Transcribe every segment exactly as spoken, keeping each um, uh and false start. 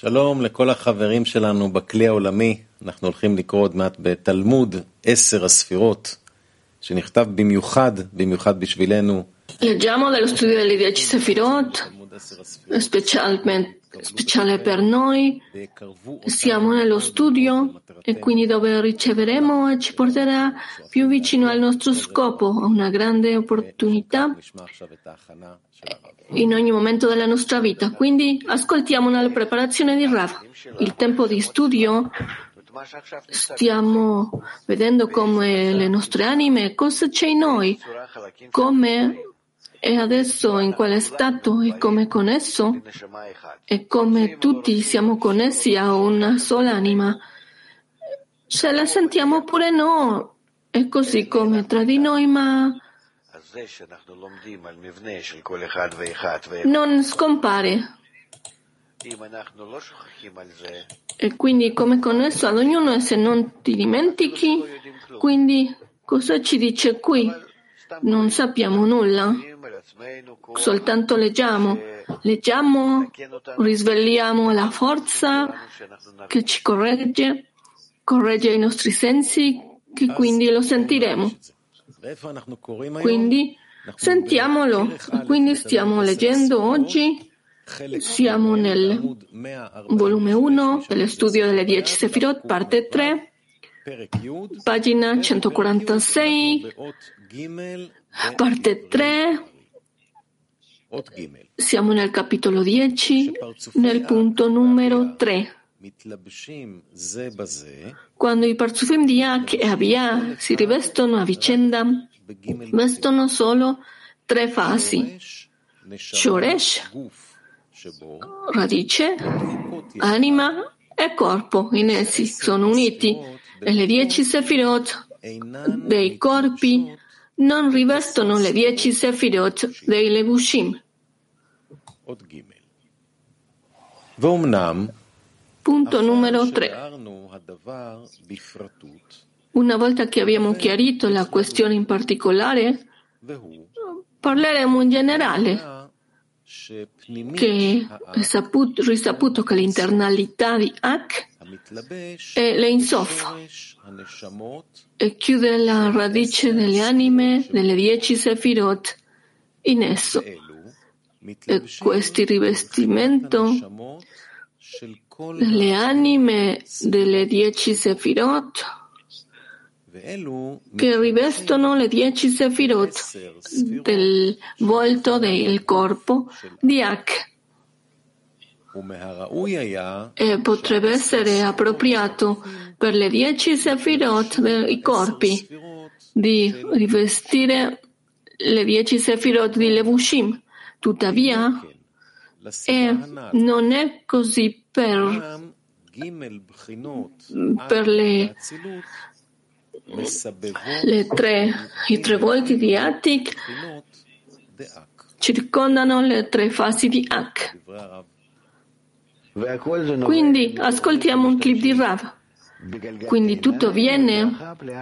שלום לכל החברים שלנו בכלי העולמי. אנחנו הולכים לקרוא עוד מעט בתלמוד עשר הספירות, שנכתב במיוחד, במיוחד בשבילנו. Leggiamo dello studio delle dieci Sefirot, specialmente, speciale per noi. Siamo nello studio e quindi dove riceveremo e ci porterà più vicino al nostro scopo, a una grande opportunità in ogni momento della nostra vita. Quindi ascoltiamo la preparazione di Rav. Il tempo di studio, stiamo vedendo come le nostre anime, cosa c'è in noi, come è adesso, in quale stato e come con esso, e come tutti siamo connessi a una sola anima. Se la sentiamo oppure no, è così come tra di noi, ma non scompare. E quindi come connesso ad ognuno, e se non ti dimentichi, quindi cosa ci dice qui? Non sappiamo nulla, soltanto leggiamo, leggiamo, risvegliamo la forza che ci corregge, corregge i nostri sensi, che quindi lo sentiremo. Quindi sentiamolo, quindi stiamo leggendo oggi, siamo nel volume uno dello studio delle dieci Sefirot, parte tre, pagina centoquarantasei, parte tre, siamo nel capitolo dieci, nel punto numero tre. Quando i parzufim di Ak e Abia si rivestono a vicenda, vestono solo tre fasi: Shoresh, radice, anima e corpo. In essi sono uniti, e le dieci Sefirot dei corpi non rivestono le dieci Sefirot dei Levushim. Punto numero tre. Una volta che abbiamo chiarito la questione in particolare, parleremo in generale, che è saputo, risaputo che l'internalità di Ak è l'Ein Sof e chiude la radice delle anime delle dieci Sefirot in esso. E questi rivestimento delle anime delle dieci Sefirot che rivestono le dieci Sefirot del volto del corpo di Ak. E potrebbe essere appropriato per le dieci Sefirot dei corpi di rivestire le dieci Sefirot di Levushim. Tuttavia, e non è così per, per le, le tre, i tre volti di Atik circondano le tre fasi di Ak. Quindi ascoltiamo un clip di Rav. Quindi tutto avviene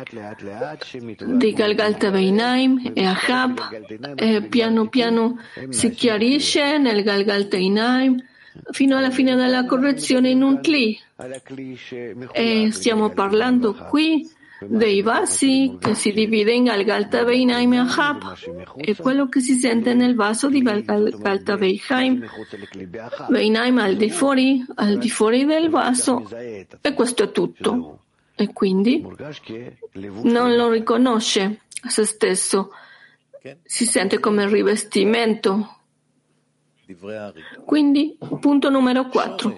di Galgalta Beinaim e Ahab, e piano piano si chiarisce nel Galgalta Beinaim fino alla fine della correzione in un Kli. E stiamo parlando qui dei vasi che si divide in Galgalta Beinaim e Ahab, e quello che si sente nel vaso di Galgalta Beinaim Beinaim al di fuori, al di fuori del vaso, e questo è tutto. E quindi non lo riconosce a se stesso, si sente come rivestimento. Quindi, punto numero quattro.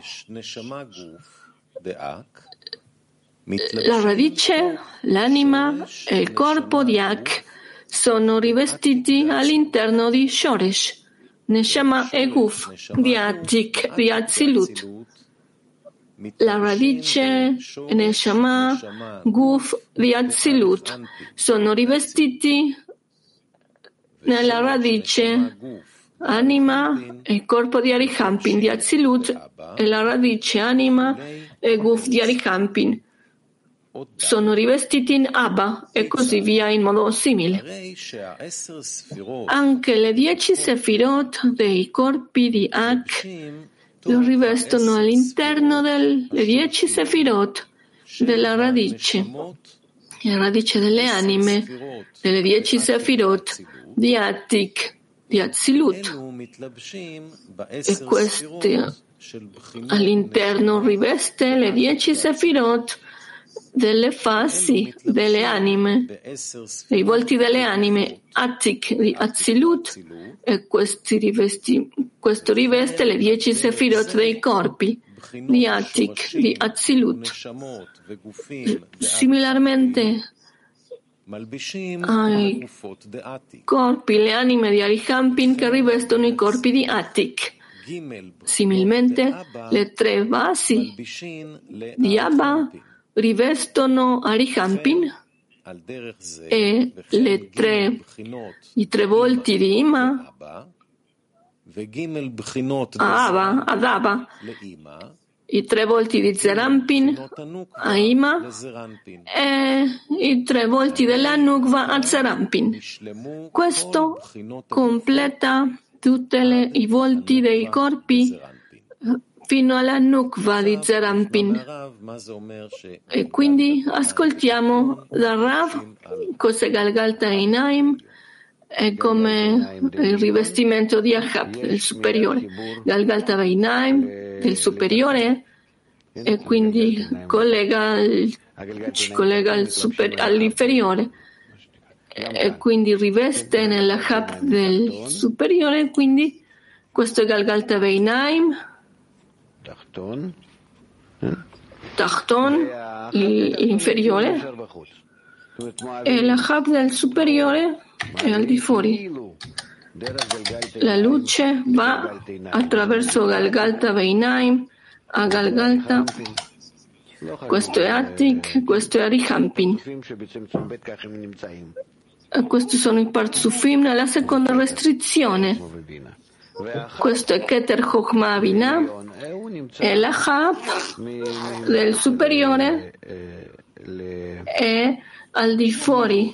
La radice, l'anima e il corpo di Ak sono rivestiti all'interno di Shoresh, Neshama e Guf di Atik, di Atzilut. La radice, Neshama, Guf di Atzilut sono rivestiti nella radice, anima e corpo di Arihampin di Atzilut, e la radice, anima e Guf di Arihampin sono rivestiti in Abba, e così via in modo simile. Anche le dieci Sefirot dei corpi di Ak lo rivestono all'interno delle dieci sefirot della radice, la radice delle anime, delle dieci sefirot di Atik, di Atzilut. E queste all'interno riveste le dieci sefirot delle fasi delle anime, dei volti delle anime, Atik di Atzilut, e questi rivesti, questo riveste le dieci sefirot dei corpi di Atik di Atzilut. Similarmente ai corpi, le anime di Arihampin che rivestono i corpi di Atik. Similmente, le tre vasi di Abba rivestono Arihampin e le tre, i tre volti di Ima a Abba, ad Abba, i tre volti di Zerampin a Ima e i tre volti della Nukva a Zerampin. Questo completa tutti i volti dei corpi fino alla Nukva di Zerampin. E quindi ascoltiamo da Rav cos'è Galgalta Einaim e come il rivestimento di Ahab, del superiore. Galgalta Einaim, del superiore, e quindi collega il, ci collega al super, all'inferiore. E quindi riveste nell'Ahab del superiore, quindi questo è Galgalta Einaim. Tachton, l'inferiore, e l'Ahab del superiore è al di fuori. La luce va attraverso Galgalta Einaim a Galgalta. Questo è Atik, questo è Arihampin. E questi sono i Parzufim nella seconda restrizione. Questo è Keter Chokhmah Binah e l'Ahab del superiore è al di fuori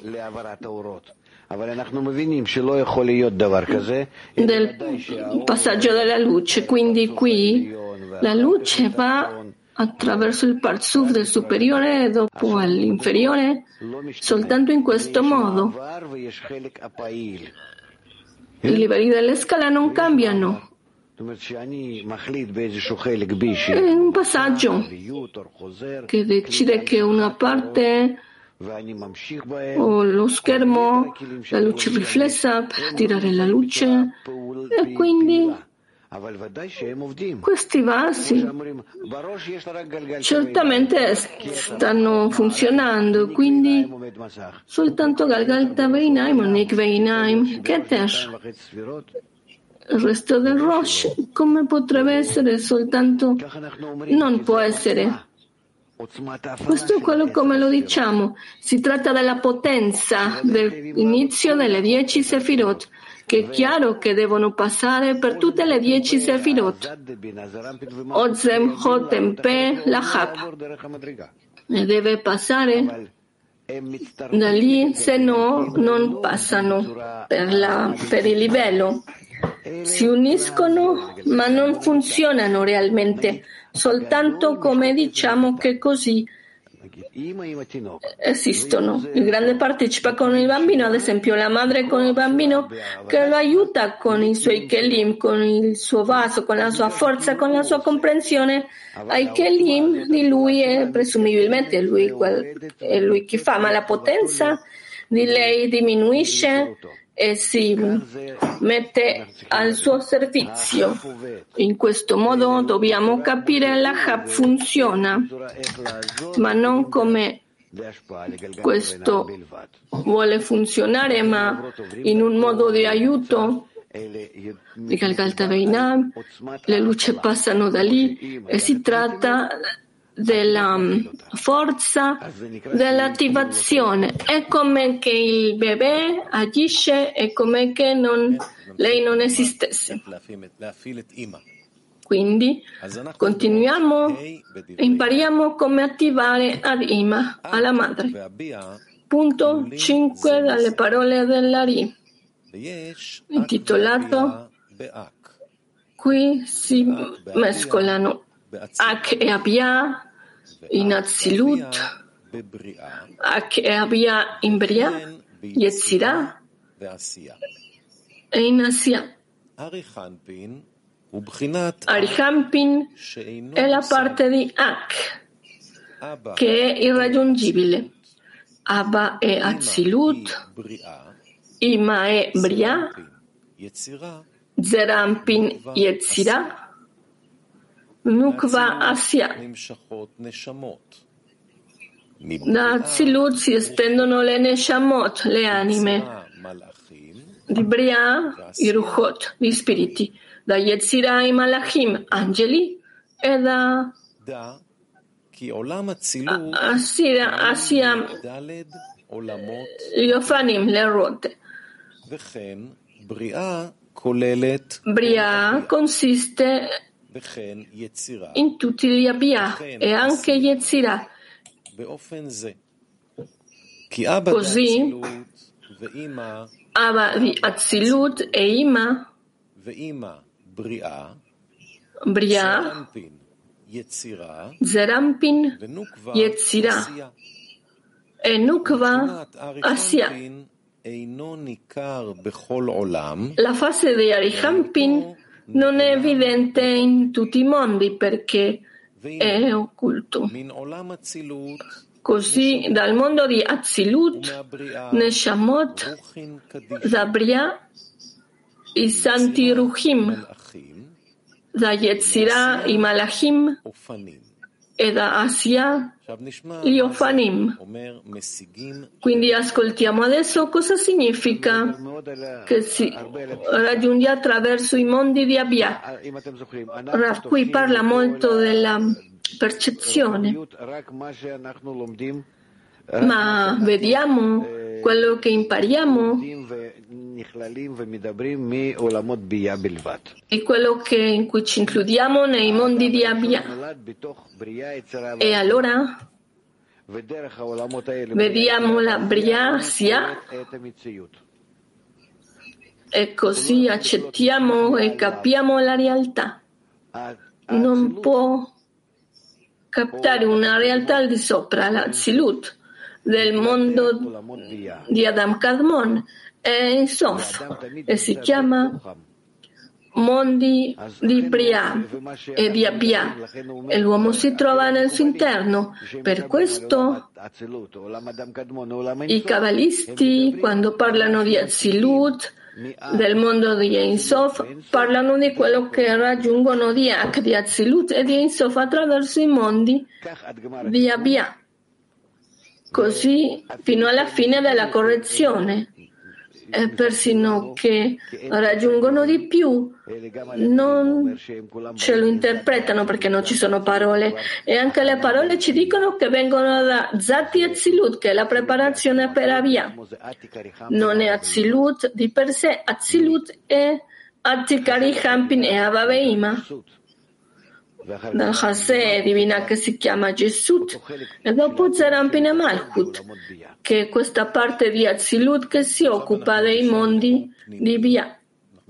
del passaggio della luce. Quindi qui la luce va attraverso il Parzuf del superiore e dopo all'inferiore soltanto in questo modo. I livelli della scala non cambiano. È un passaggio che decide che una parte o lo schermo, la luce riflessa per tirare la luce, e quindi questi vasi certamente stanno funzionando, quindi soltanto Galgalta Einaim o Nikve Einaim, Keter. Il resto del Rosh, come potrebbe essere soltanto, non può essere. Questo è quello come lo diciamo. Si tratta della potenza dell'inizio delle dieci Sefirot, che è chiaro che devono passare per tutte le dieci Sefirot. Ozem, Hotem, Pe, Lahab. E deve passare da lì, se no non passano per, la, per il livello. Si uniscono ma non funzionano realmente, soltanto come diciamo che così esistono. Il grande partecipa con il bambino, ad esempio la madre con il bambino che lo aiuta con i suoi kelim, con il suo vaso, con la sua forza, con la sua comprensione ai kelim di lui e presumibilmente è lui, quel, è lui che fa, ma la potenza di lei diminuisce e si mette al suo servizio. In questo modo dobbiamo capire che l'Ahab funziona, ma non come questo vuole funzionare, ma in un modo di aiuto. Di Galgalta Einaim, le luci passano da lì e si tratta della forza dell'attivazione. È come che il bebè agisce, è come che non, lei non esistesse. Quindi continuiamo e impariamo come attivare ad Ima, alla madre. Punto cinque dalle parole dell'Ari, intitolato Qui si mescolano Ak e Abia in Atzilut, Ak e Abia in Bria, Yetzirah e in Asiya. Arihampin è la parte di Ak, che è irraggiungibile. Abba è Atzilut, Ima è Bria, Zerampin Yetzirah, Nukva Asiya. Da Atzilut si estendono le Neshamot, le anime, di Bria i Ruchot, gli spiriti, da Yetzirah i Malachim, angeli, e da Asiya, Asiya gli Ofanim, le ruote. Bria consiste in tutti gli Abia e anche Yetzirah. Così Abba di Atzilut e Ima, Bria, Zerampin, Yetzirah e Nukva Asiya. La fase di Arihampin non è evidente in tutti i mondi perché è occulto. Così dal mondo di Atzilut, Neshamot, da Bria, i santi Ruchim, da Yetzirah i Malachim e da Asiya gli Ofanim. Quindi ascoltiamo adesso cosa significa che si raggiunge attraverso i mondi di Abia. Qui parla molto della percezione, ma vediamo quello che impariamo e quello che, in cui ci includiamo nei mondi di Abia. E allora vediamo la Bria Asiya e così accettiamo e capiamo la realtà. Non può captare una realtà al di sopra, la Atzilut, del mondo di Adam Kadmon e in Sof, e si chiama mondi di Bria e di Abia, e l'uomo si trova nel suo interno. Per questo i Kabbalisti, quando parlano di Atzilut, del mondo di Ein Sof, parlano di quello che raggiungono di Ak, di Atzilut e di Ein Sof attraverso i mondi di Abia, così fino alla fine della correzione. E persino che raggiungono di più non ce lo interpretano perché non ci sono parole, e anche le parole ci dicono che vengono da Zati Atzilut, che è la preparazione per Abia. Non è Atzilut di per sé, Atzilut è Atik Arihampin e Abba Veima. Dal Chasè divina che si chiama Jesut, e dopo Zerampin e Malchut, che è questa parte di Atzilut che si occupa dei mondi di Bia.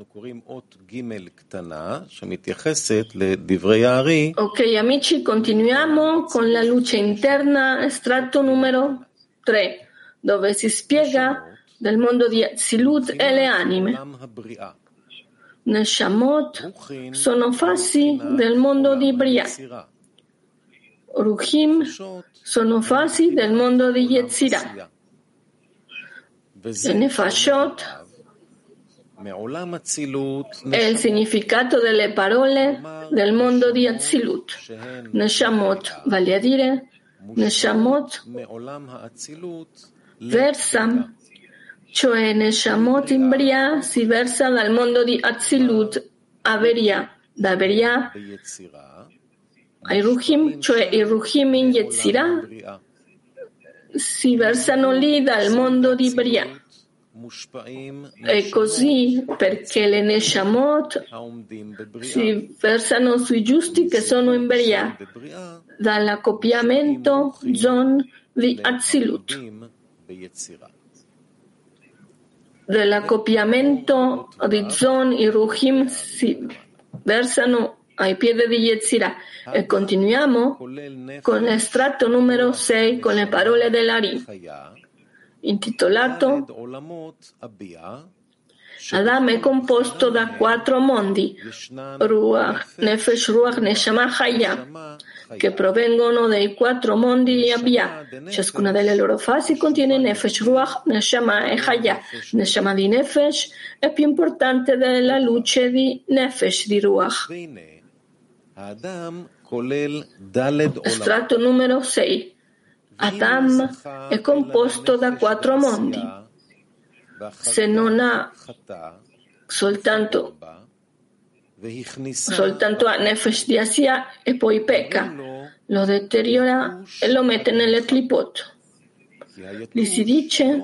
Ok amici, continuiamo con la luce interna, estratto numero tre, dove si spiega del mondo di Atzilut e le anime. Neshamot sono fasi del mondo di Bria. Ruchim sono fasi del mondo di Yetzirah. E Nefashot è il significato delle parole del mondo di Atzilut. Neshamot, vale a dire, Neshamot versa, cioè Neshamot in Bria si versa dal mondo di Atzilut a Beria, da Beria ai Ruchim, cioè i Ruchim in Yetzirah si versano lì dal mondo di Bria. E così perché le Neshamot si versano sui giusti che sono in Beria, dall'accoppiamento Zon di Atzilut. Dell'accoppiamento di Zon i Ruchim si versano ai piedi di Yetzirah. E continuiamo con l'estratto numero sei con le parole dell'Ari, intitolato Adam è composto da quattro mondi, Ruach, Nefesh, Ruach, Neshama, Chaya, che provengono dai quattro mondi di Abiyah. Ciascuna delle loro fasi contiene Nefesh, Ruach, Neshama e Chaya. Neshama di Nefesh è più importante della luce di Nefesh di Ruach. Estratto numero sei. Adam è composto da quattro mondi. Se non ha soltanto, soltanto ha Nefesh di Asiya e poi pecca, lo deteriora e lo mette nelle clipot. Gli si dice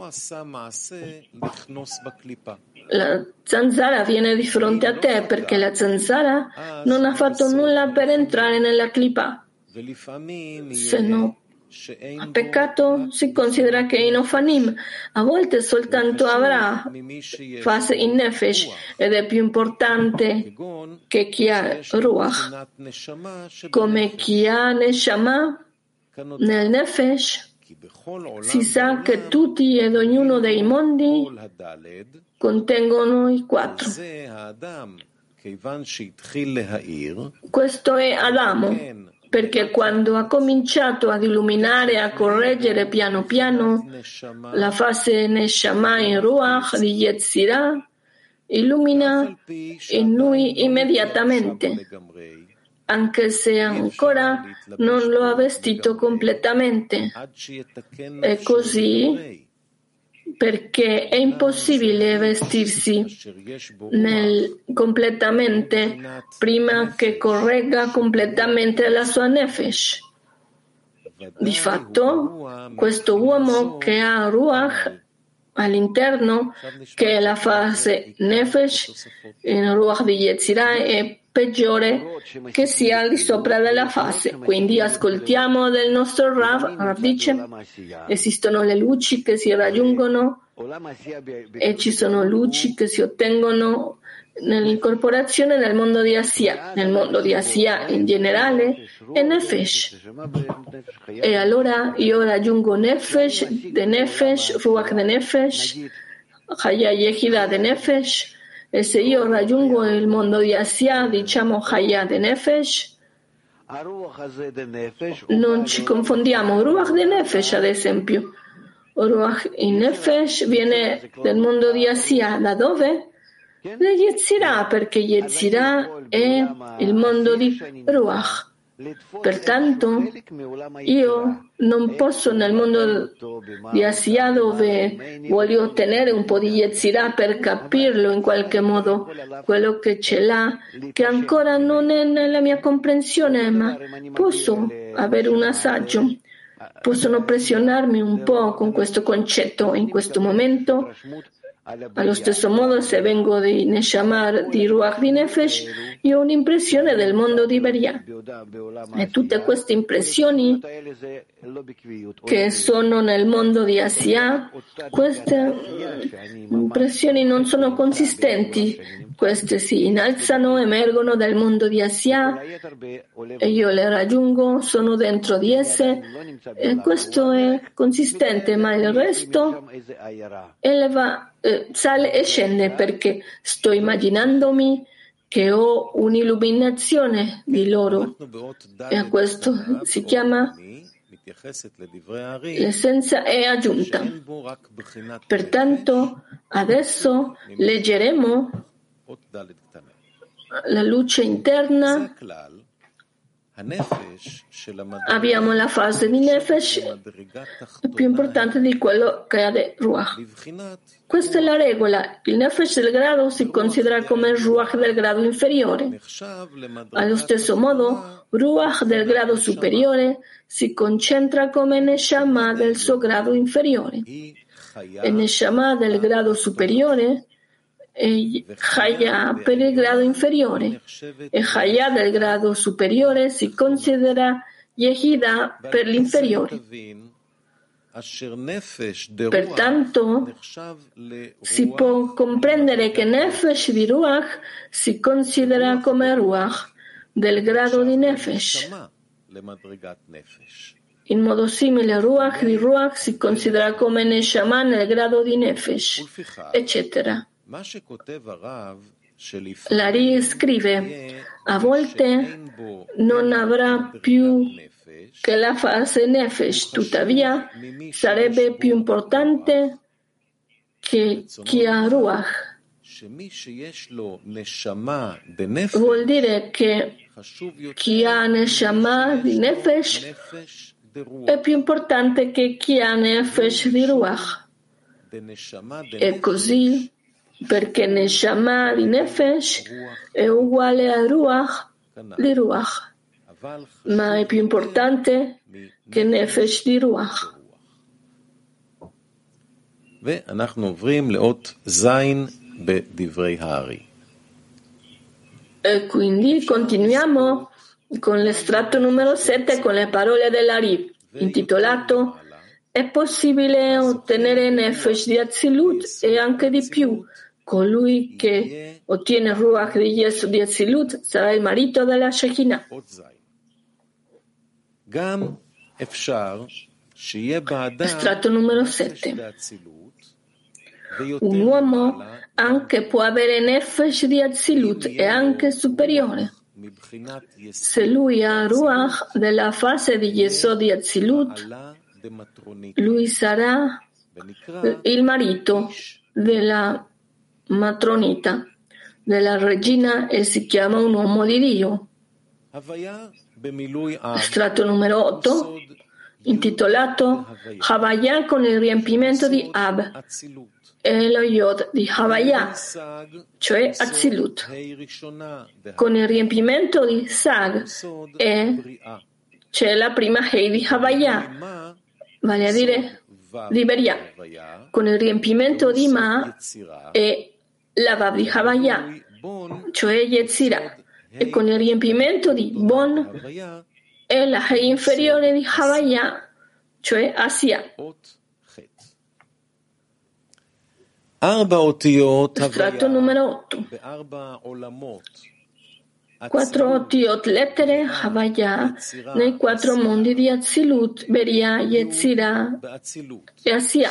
la zanzara viene di fronte a te perché la zanzara non ha fatto nulla per entrare nella clipa. Se no ha peccato, si considera che in Ofanim a volte soltanto avrà fase in Nefesh ed è più importante che chi ha Ruach, come chi ha Neshama nel Nefesh. Si sa che tutti ed ognuno dei mondi contengono i quattro. Questo è Adamo, perché quando ha cominciato ad illuminare e a correggere piano piano la fase Neshama in Ruach di Yetzirah, illumina in lui immediatamente, anche se ancora non lo ha vestito completamente. È così perché è impossibile vestirsi nel, completamente prima che corregga completamente la sua Nefesh. Di fatto, questo uomo che ha Ruach all'interno, che è la fase Nefesh in Ruach di Yetzirah, è peggiore che sia al di sopra della fase. Quindi ascoltiamo del nostro Rav. Rav dice: esistono le luci che si raggiungono e ci sono luci che si ottengono nell'incorporazione nel mondo di Asiya. Nel mondo di Asiya in generale è Nefesh. E allora io raggiungo Nefesh de Nefesh, Ruach de Nefesh, Chaya Yehida de Nefesh. E se io raggiungo il mondo di Asiya, diciamo Chaya de Nefesh, non ci confondiamo. Ruach de Nefesh, ad esempio. Ruach in Nefesh viene del mondo di Asiya. Da dove? Da Yetzirah, perché Yetzirah è il mondo di Ruach. Pertanto io non posso nel mondo di Asiya, dove voglio ottenere un po' di Yetzirah per capirlo in qualche modo, quello che ce l'ha, che ancora non è nella mia comprensione, ma posso avere un assaggio, possono pressionarmi un po' con questo concetto in questo momento. Allo stesso modo, se vengo di Neshama, di Ruach di Nefesh, io ho un'impressione del mondo di Beria. E tutte queste impressioni che sono nel mondo di Asiya, queste impressioni non sono consistenti. Queste si innalzano, emergono dal mondo di Asiya e io le raggiungo, sono dentro di esse e questo è consistente, ma il resto eleva, eh, sale e scende perché sto immaginandomi che ho un'illuminazione di loro e a questo si chiama l'essenza è aggiunta. Pertanto adesso leggeremo la luce interna. Abbiamo la fase di Nefesh più importante di quello che ha di Ruach. Questa è la regola. Il Nefesh del grado si considera come il Ruach del grado inferiore. Allo stesso modo, Ruach del grado superiore si concentra come Neshama del suo grado inferiore. E Neshama del grado superiore e Chaya per il grado inferiore, e Chaya del grado superiore si considera Yehida per l'inferiore. Pertanto si può comprendere che Nefesh di Ruach si considera come Ruach del grado di Nefesh. In modo simile, Ruach di Ruach si considera come Neshama nel grado di Nefesh, eccetera. L'Ari scrive: a volte non avrà più che la fase Nefesh, tuttavia sarebbe più importante che chi ha Ruach. Vuol dire che chi ha Neshama di Nefesh è più importante che chi ha Nefesh di Ruach. E così, perché Neshama di Nefesh è uguale a Ruach di Ruach, ma è più importante che Nefesh di Ruach. ואנחנו עוברים לאות זין בדברי הארי. E quindi continuiamo con l'estratto numero sette con le parole dell'Ari, intitolato È possibile ottenere Nefesh di Atzilut e anche di più. Colui che ottiene Ruach di Yesu di Atzilut sarà il marito della Shekinah. Estratto numero sette. Un uomo anche può avere Nefesh di Atzilut e anche superiore. Se lui ha Ruach della fase di Yesod di Atzilut, lui sarà il marito della matronita, della regina, e si chiama un uomo di Dio. Estratto numero otto, intitolato Havaya con il riempimento di Ab, e lo Yod di Havaya, cioè Atzilut, con il riempimento di Sag, e c'è la prima Hei di Havaya, vale a dire di Beria, con il riempimento di Ma e la Vav di Havaya, cioè Yetzirah, e con il riempimento di Bon e la Hei inferiore di Havaya, cioè Asia. Estratto numero otto. Quattro otiot lettere Havaya nei quattro mondi di Atzilut, Beria, Yetzirah e Asia.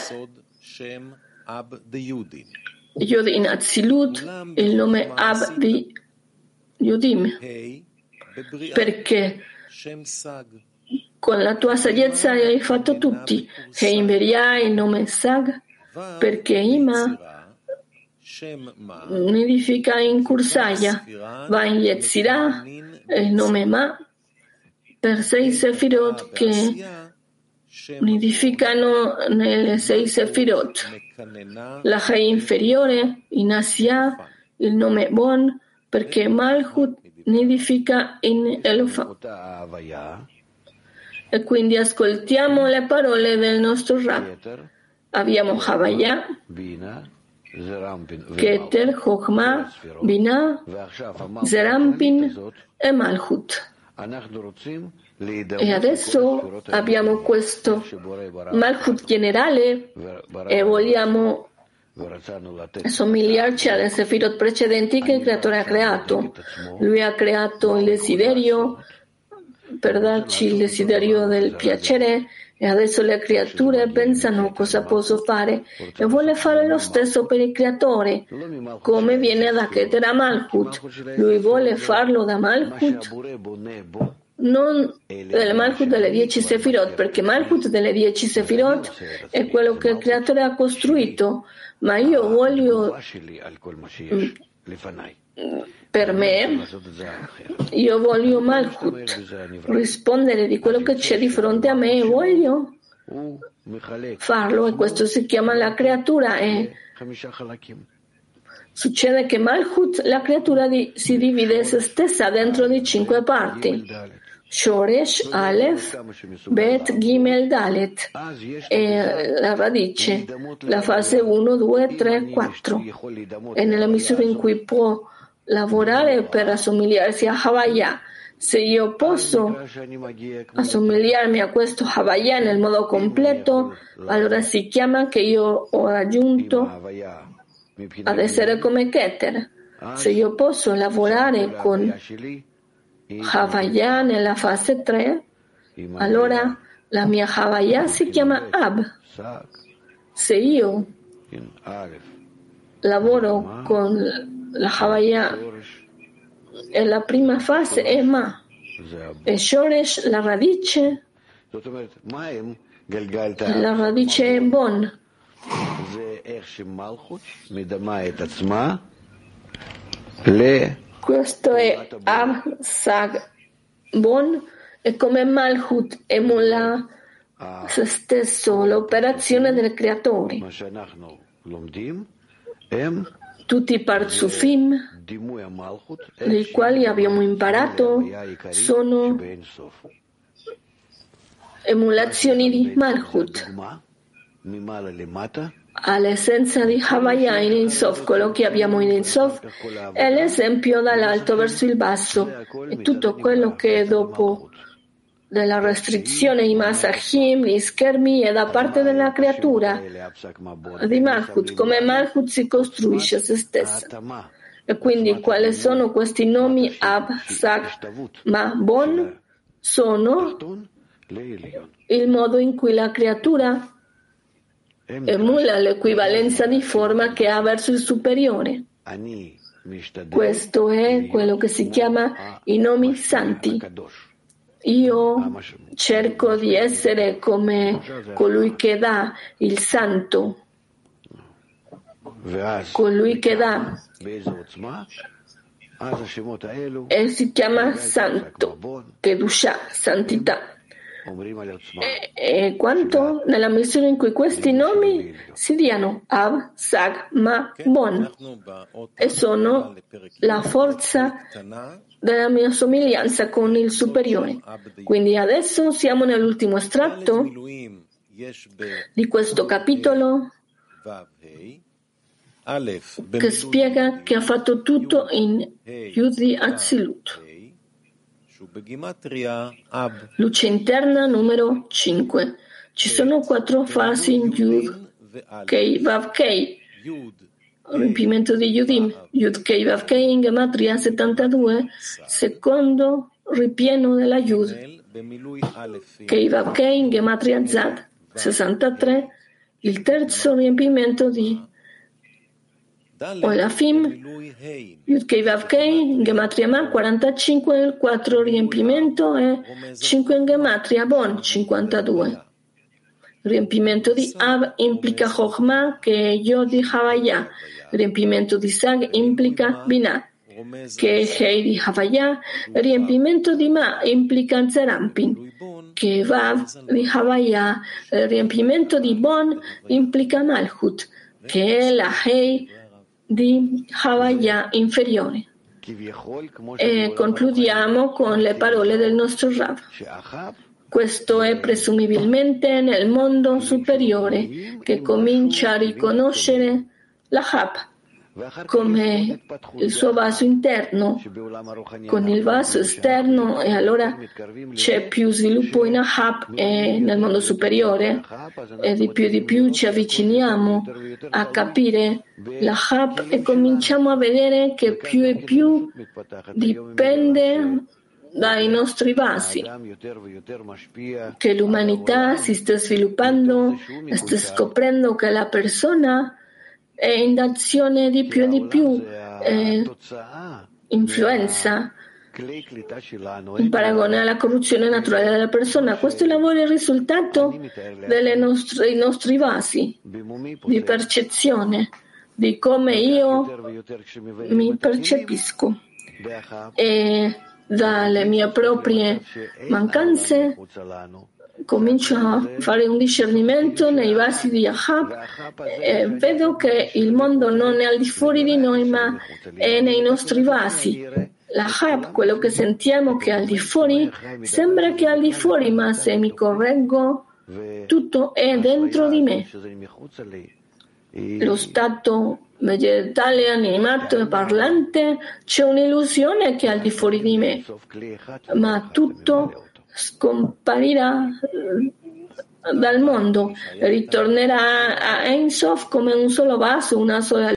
Yod in Atzilut, il nome Ab di Yodim, perché con la tua saggezza hai fatto tutti. E in Beria il nome Sag, perché Ima nidifica in Kursaya, va in Yetzirah il nome Ma, per sei Sefirot che nidificano nelle sei Sefirot. La Hei inferiore in Asia il nome Bon, perché Malchut nidifica in Elofa. E quindi ascoltiamo le parole del nostro Rab. Abbiamo Havaya, Keter, Chokhmah, Binah, Zerampin e Malchut. E adesso abbiamo questo Malchut generale e vogliamo somigliarci alle Sefirot precedenti che il Creatore ha creato. Lui ha creato il desiderio per darci il desiderio del piacere, e adesso le creature pensano cosa posso fare e vuole fare lo stesso per il Creatore, come viene da Keter Malchut. Lui vuole farlo da Malchut, non delle Malchut delle dieci Sefirot, perché Malchut delle dieci Sefirot è quello che il Creatore ha costruito, ma io voglio per me, io voglio Malchut, rispondere di quello che c'è di fronte a me e voglio farlo, e questo si chiama la creatura. E succede che Malchut, la creatura, di, si divide se stessa dentro di cinque parti: Shoresh, Aleph, Bet, Gimel, Dalet, e la radice, la fase uno, due, tre, quattro. E nella misura in cui può lavorare per assomigliarsi a Havaya, Se io posso assomigliarmi a questo Havaya nel modo completo, allora si chiama che io ho raggiunto ad essere come Keter. Se io posso lavorare con Havaya nella fase tre, allora la mia Havaya si chiama Ab. Se io lavoro con la Havaya e la prima fase è Ma, e Shoresh la radice, la radice è Bon. Questo è Ab, Sag, Bon, e come Malchut emula se stesso, l'operazione del creatore. Tutti i parzufim dei quali abbiamo imparato sono emulazioni di Malchut, all'essenza di Havaya in Ein Sof. Quello che abbiamo in Ein Sof è l'esempio dall'alto verso il basso, e tutto quello che è dopo della restrizione di Masachim, gli schermi, è da parte della creatura di Malchut, come Malchut si costruisce se stessa. E quindi quali sono questi nomi Ab, Sag, Ma, Bon? Sono il modo in cui la creatura emula l'equivalenza di forma che ha verso il superiore. Questo è quello che si chiama i nomi santi. Io cerco di essere come colui che dà il santo, colui che dà, e si chiama santo, Kedusha, santità. E, e quanto nella misura in cui questi nomi si diano Av, Sag, Ma, Bon, e sono la forza della mia somiglianza con il superiore. Quindi adesso siamo nell'ultimo estratto di questo capitolo, che spiega che ha fatto tutto in Yudi Atzilut. Luce interna numero cinque. Ci sono quattro fasi in Yud, Kei, Vav, Kei. Riempimento di Yudim, Yud Kei Vav Kei in Gematria settantadue, secondo ripieno della Yud, Kei Vav Kei in Gematria Zad sessantatré, il terzo riempimento di Olafim, Yud Kei Vav Kei in Gematria Ma quarantacinque, il quarto riempimento è cinque in Gematria Bon cinquantadue. Riempimento di Ab implica Chokhmah, che è Yod di Havaya. Riempimento di Sag implica Binah, che è Hei di Havaya. Riempimento di Ma implica Zerampin, che è Vav di Havaya. Riempimento di Bon implica Malchut, che è la Hei di Havaya inferiore. E concludiamo con le parole del nostro Rav. Questo è presumibilmente nel mondo superiore che comincia a riconoscere la Hab come il suo vaso interno con il vaso esterno, e allora c'è più sviluppo in Hab e nel mondo superiore, e di più di più ci avviciniamo a capire la Hab e cominciamo a vedere che più e più dipende dai nostri vasi, che l'umanità si sta sviluppando e sta scoprendo che la persona è in azione di più e di più, eh, influenza in paragone alla corruzione naturale della persona. Questo lavoro è il risultato delle nostre, dei nostri vasi di percezione, di come io mi percepisco. E dalle mie proprie mancanze comincio a fare un discernimento nei vasi di Ahab e vedo che il mondo non è al di fuori di noi, ma è nei nostri vasi. L'Ahab, quello che sentiamo che è al di fuori, sembra che è al di fuori, ma se mi correggo, tutto è dentro di me. Lo stato vegetale, animato e parlante, c'è un'illusione che è al di fuori di me, ma tutto scomparirà dal mondo, ritornerà a Ein Sof come un solo vaso, una sola